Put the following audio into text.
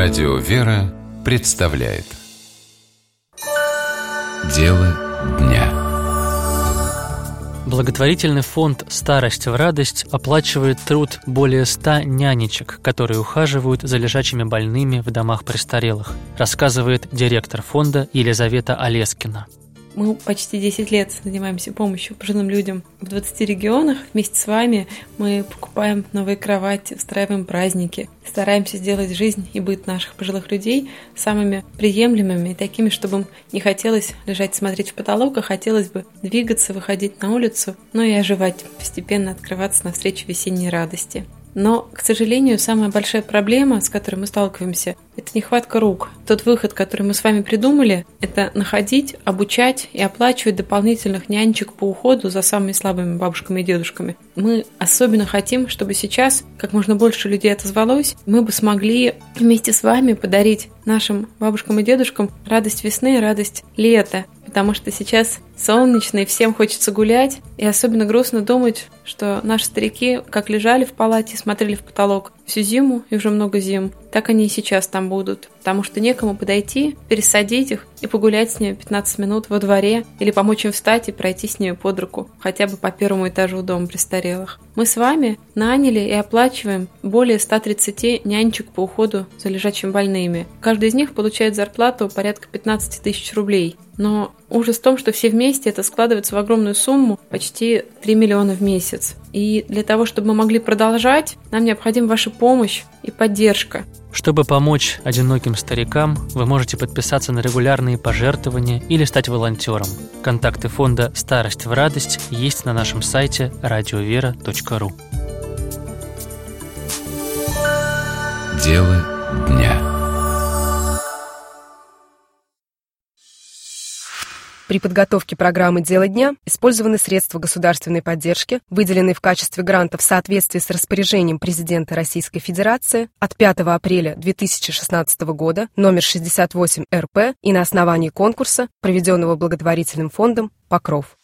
Радио «Вера» представляет Дело дня. Благотворительный фонд «Старость в радость» оплачивает труд более 100 нянечек, которые ухаживают за лежачими больными в домах престарелых, рассказывает директор фонда Елизавета Олескина. Мы почти 10 лет занимаемся помощью пожилым людям в 20 регионах. Вместе с вами мы покупаем новые кровати, устраиваем праздники, стараемся сделать жизнь и быт наших пожилых людей самыми приемлемыми и такими, чтобы им не хотелось лежать смотреть в потолок, а хотелось бы двигаться, выходить на улицу, но и оживать, постепенно открываться навстречу весенней радости. Но, к сожалению, самая большая проблема, с которой мы сталкиваемся, это нехватка рук. Тот выход, который мы с вами придумали, это находить, обучать и оплачивать дополнительных нянечек по уходу за самыми слабыми бабушками и дедушками. Мы особенно хотим, чтобы сейчас как можно больше людей отозвалось, мы бы смогли вместе с вами подарить нашим бабушкам и дедушкам радость весны, радость лета. Потому что сейчас солнечно, и всем хочется гулять. И особенно грустно думать, что наши старики как лежали в палате, смотрели в потолок всю зиму, и уже много зим, так они и сейчас там будут. Потому что некому подойти, пересадить их и погулять с ними 15 минут во дворе, или помочь им встать и пройти с ними под руку, хотя бы по первому этажу дома престарелых. Мы с вами наняли и оплачиваем более 130 нянечек по уходу за лежачими больными. Каждый из них получает зарплату порядка 15 тысяч рублей. Но ужас в том, что все вместе это складывается в огромную сумму, почти 3 миллиона в месяц. И для того, чтобы мы могли продолжать, нам необходима ваша помощь и поддержка. Чтобы помочь одиноким старикам, вы можете подписаться на регулярные пожертвования или стать волонтером. Контакты фонда «Старость в радость» есть на нашем сайте radiovera.ru. Дело дня. При подготовке программы «Дело дня» использованы средства государственной поддержки, выделенные в качестве гранта в соответствии с распоряжением президента Российской Федерации от 5 апреля 2016 года номер 68 РП и на основании конкурса, проведенного благотворительным фондом «Покров».